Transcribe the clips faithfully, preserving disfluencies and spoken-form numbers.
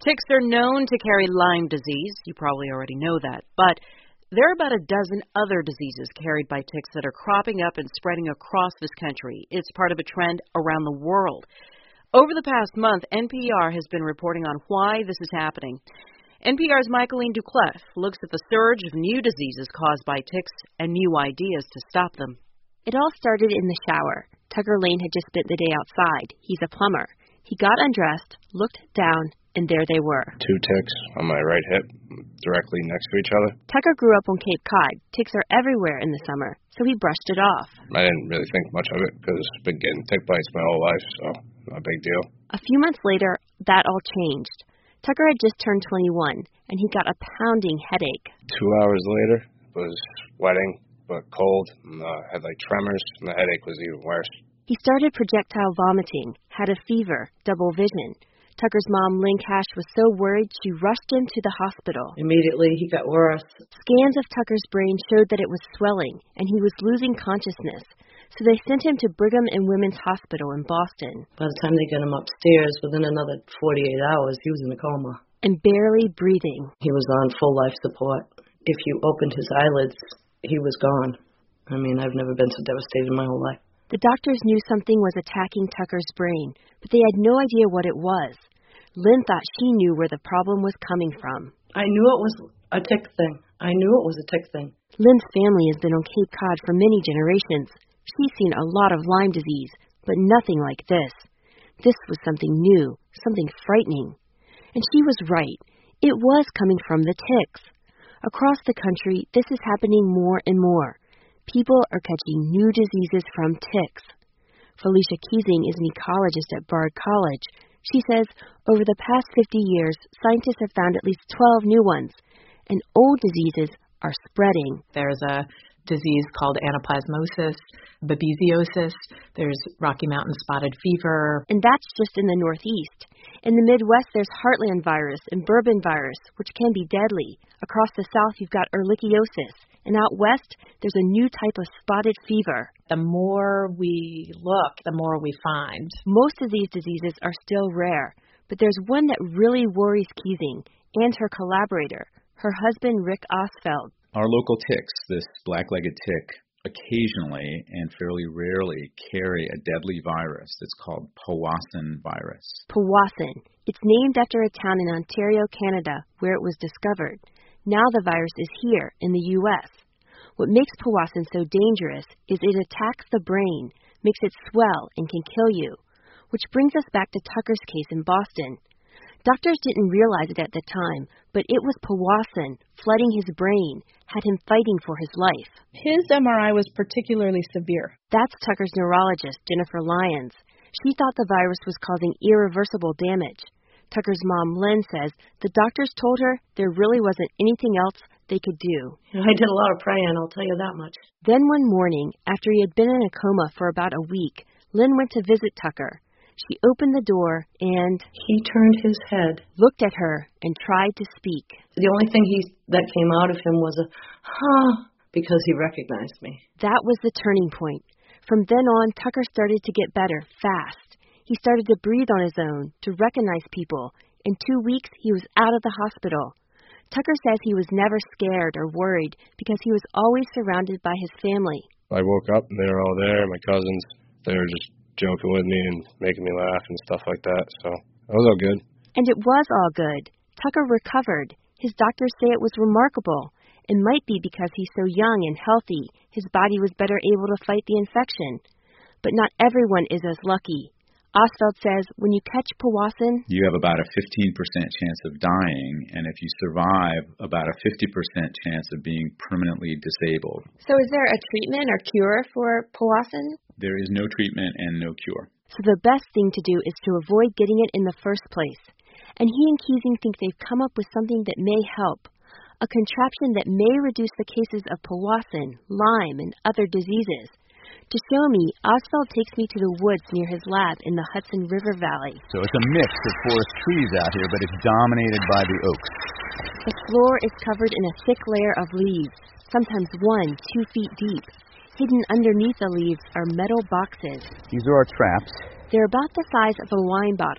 Ticks are known to carry Lyme disease. You probably already know that. But there are about a dozen other diseases carried by ticks that are cropping up and spreading across this country. It's part of a trend around the world. Over the past month, N P R has been reporting on why this is happening. N P R's Michaeline Duclef looks at the surge of new diseases caused by ticks and new ideas to stop them. It all started in the shower. Tucker Lane had just spent the day outside. He's a plumber. He got undressed, looked down, and there they were. Two ticks on my right hip, directly next to each other. Tucker grew up on Cape Cod. Ticks are everywhere in the summer, so he brushed it off. I didn't really think much of it because I've been getting tick bites my whole life, so not a big deal. A few months later, that all changed. Tucker had just turned twenty-one, and he got a pounding headache. Two hours later, it was sweating, but cold, and uh, had like tremors, and the headache was even worse. He started projectile vomiting, had a fever, double vision. Tucker's mom, Lynn Cash, was so worried she rushed him to the hospital. Immediately, he got worse. Scans of Tucker's brain showed that it was swelling, and he was losing consciousness. So they sent him to Brigham and Women's Hospital in Boston. By the time they got him upstairs, within another forty-eight hours, he was in a coma. And barely breathing. He was on full life support. If you opened his eyelids, he was gone. I mean, I've never been so devastated in my whole life. The doctors knew something was attacking Tucker's brain, but they had no idea what it was. Lynn thought she knew where the problem was coming from. I knew it was a tick thing. I knew it was a tick thing. Lynn's family has been on Cape Cod for many generations. She's seen a lot of Lyme disease, but nothing like this. This was something new, something frightening. And she was right. It was coming from the ticks. Across the country, this is happening more and more. People are catching new diseases from ticks. Felicia Keesing is an ecologist at Bard College. She says over the past fifty years, scientists have found at least twelve new ones, and old diseases are spreading. There's a disease called anaplasmosis, babesiosis, there's Rocky Mountain spotted fever. And that's just in the Northeast. In the Midwest, there's Heartland virus and Bourbon virus, which can be deadly. Across the South, you've got ehrlichiosis. And out west, there's a new type of spotted fever. The more we look, the more we find. Most of these diseases are still rare, but there's one that really worries Keesing and her collaborator, her husband Rick Osfeld. Our local ticks, this black-legged tick, occasionally and fairly rarely carry a deadly virus that's called Powassan virus. Powassan. It's named after a town in Ontario, Canada, where it was discovered. Now the virus is here in the U S What makes Powassan so dangerous is it attacks the brain, makes it swell, and can kill you. Which brings us back to Tucker's case in Boston. Doctors didn't realize it at the time, but it was Powassan flooding his brain, had him fighting for his life. His M R I was particularly severe. That's Tucker's neurologist, Jennifer Lyons. She thought the virus was causing irreversible damage. Tucker's mom, Lynn, says the doctors told her there really wasn't anything else they could do. I did a lot of praying, I'll tell you that much. Then one morning, after he had been in a coma for about a week, Lynn went to visit Tucker. She opened the door and... He turned his head, looked at her, and tried to speak. The only thing he that came out of him was a, huh, because he recognized me. That was the turning point. From then on, Tucker started to get better, fast. He started to breathe on his own, to recognize people. In two weeks, he was out of the hospital. Tucker says he was never scared or worried because he was always surrounded by his family. I woke up and they were all there, my cousins. They were just joking with me and making me laugh and stuff like that, so it was all good. And it was all good. Tucker recovered. His doctors say it was remarkable. It might be because he's so young and healthy, his body was better able to fight the infection. But not everyone is as lucky. Osfeld says when you catch Powassan, you have about a fifteen percent chance of dying, and if you survive, about a fifty percent chance of being permanently disabled. So is there a treatment or cure for Powassan? There is no treatment and no cure. So the best thing to do is to avoid getting it in the first place. And he and Keesing think they've come up with something that may help. A contraption that may reduce the cases of Powassan, Lyme, and other diseases. To show me, Osfeld takes me to the woods near his lab in the Hudson River Valley. So it's a mix of forest trees out here, but it's dominated by the oaks. The floor is covered in a thick layer of leaves, sometimes one, two feet deep. Hidden underneath the leaves are metal boxes. These are our traps. They're about the size of a wine bottle.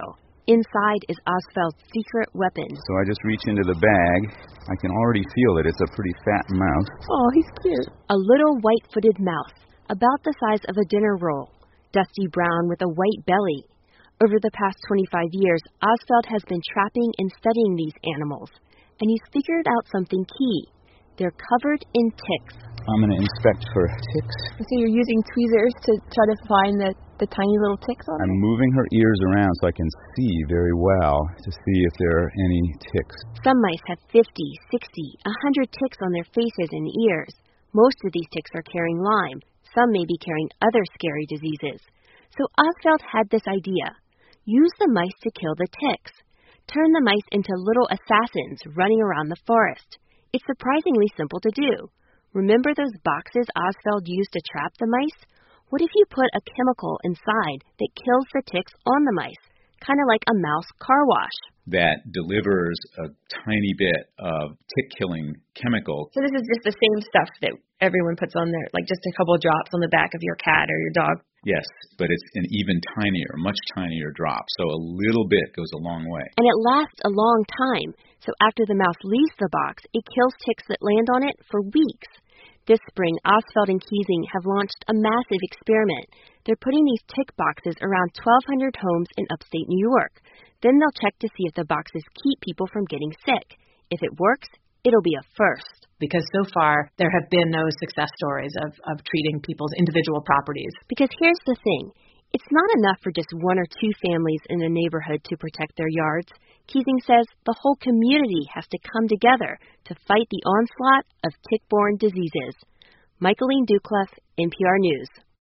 Inside is Osfeld's secret weapon. So I just reach into the bag. I can already feel that it's a pretty fat mouse. Oh, he's cute. A little white-footed mouse, about the size of a dinner roll, dusty brown with a white belly. Over the past twenty-five years, Osfeld has been trapping and studying these animals, and he's figured out something key. They're covered in ticks. I'm going to inspect for ticks. So you're using tweezers to try to find the, the tiny little ticks on them? I'm moving her ears around so I can see very well to see if there are any ticks. Some mice have fifty, sixty, one hundred ticks on their faces and ears. Most of these ticks are carrying Lyme. Some may be carrying other scary diseases. So Osfeld had this idea. Use the mice to kill the ticks. Turn the mice into little assassins running around the forest. It's surprisingly simple to do. Remember those boxes Osfeld used to trap the mice? What if you put a chemical inside that kills the ticks on the mice, kind of like a mouse car wash? That delivers a tiny bit of tick-killing chemical. So this is just the same stuff that everyone puts on there, like just a couple of drops on the back of your cat or your dog? Yes, but it's an even tinier, much tinier drop, so a little bit goes a long way. And it lasts a long time, so after the mouse leaves the box, it kills ticks that land on it for weeks. This spring, Osfeld and Kiesing have launched a massive experiment. They're putting these tick boxes around twelve hundred homes in upstate New York. Then they'll check to see if the boxes keep people from getting sick. If it works, it'll be a first. Because so far, there have been no success stories of, of treating people's individual properties. Because here's the thing. It's not enough for just one or two families in a neighborhood to protect their yards. Kiesing says the whole community has to come together to fight the onslaught of tick-borne diseases. Michaeline Doucleff, N P R News.